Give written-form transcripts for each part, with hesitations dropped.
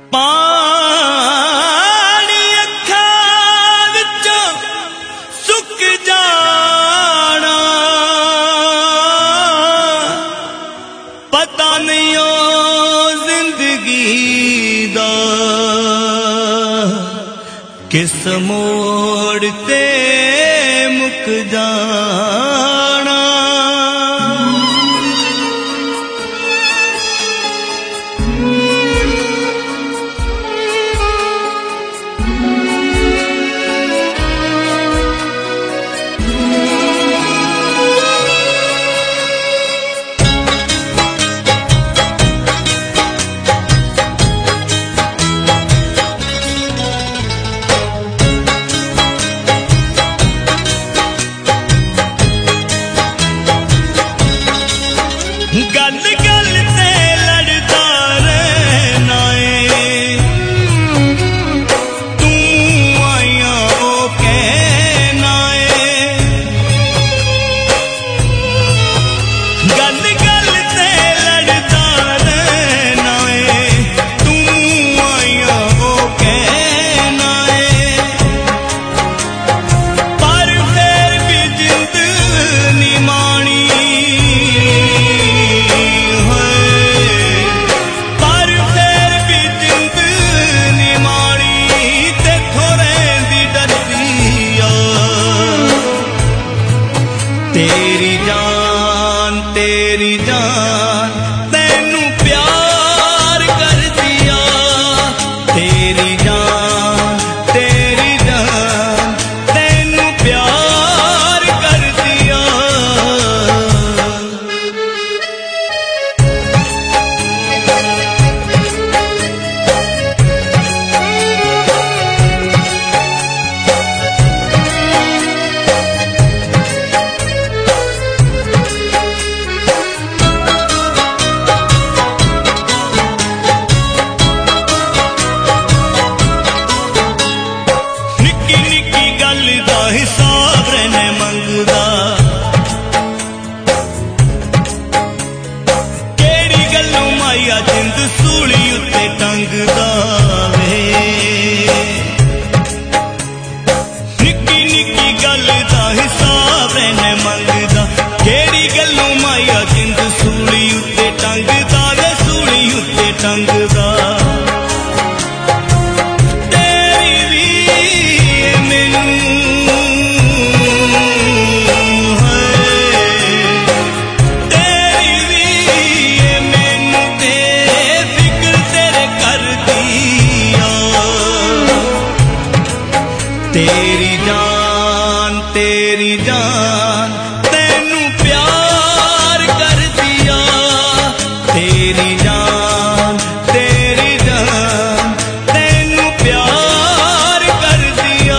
पानी अखां विचों सुक जाना, पता नहीं ओ जिंदगी दा किस मोड़ ते मुक जाना। गल गल ते लड़दा रहना है, तू आया ओ कहना है। गल गल ते लड़दा रहना है, तू आया ओ कहना है। पर फिर भी जिंद नी मानी, तेरी जान तैनू प्यार कर दिया। तेरी जान तैनू प्यार कर दिया। हिसाब रहने मंगदा, केड़ी गल्लों माया जिंद सूली उत्ते टंगदा वे। निक्की निक्की गल दा हिसाब रहने मंगदा, केड़ी गल्लों माया जिंद सूली उत्ते टंगदा वे, सूली उत्ते टंगदा। तेरी जान तैनू प्यार कर दिया। तेरी जान तैनू प्यार कर दिया।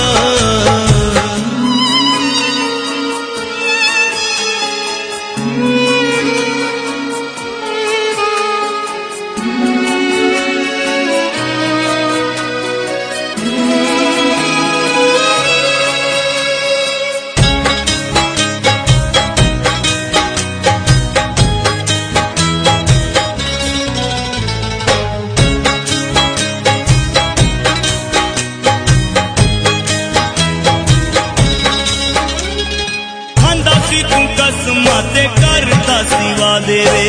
तू कसमां ते करदा सी वादे वे,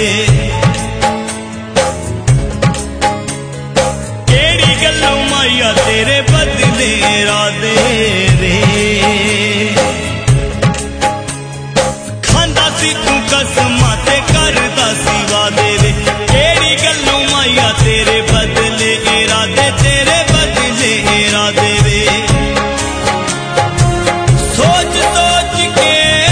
केड़ी गल्लों माया तेरे बदले इरादे वे। खांदा सी तू कसमां ते करदा सी वादे वे, केड़ी गल्लों माया तेरे बदले इरादे, तेरे बदले इरादे वे। सोच सोच के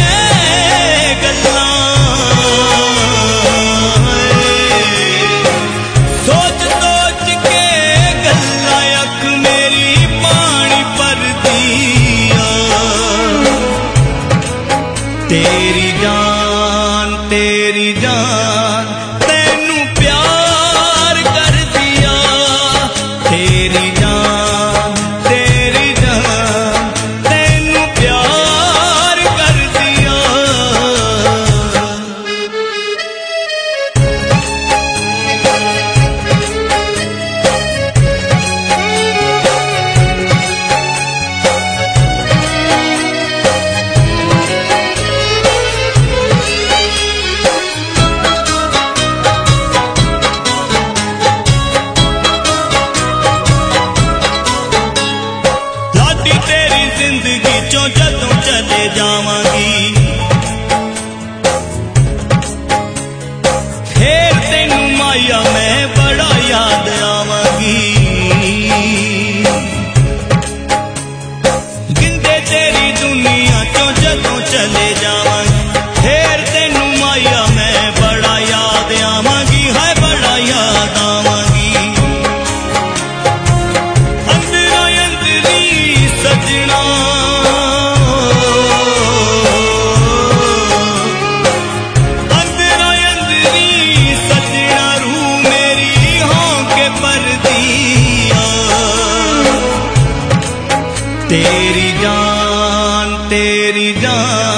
तेरी जान तैनू प्यार कर दिया। तेरी जान तैनू प्यार कर दिया। चले जावांगी फिर तेनू माया मैं बड़ा याद आवांगी है बड़ा याद आवांगी अंदरा अंदरी सजना अंदरा अंदरी सजना रू मेरी हों के पर दिया तेरी जान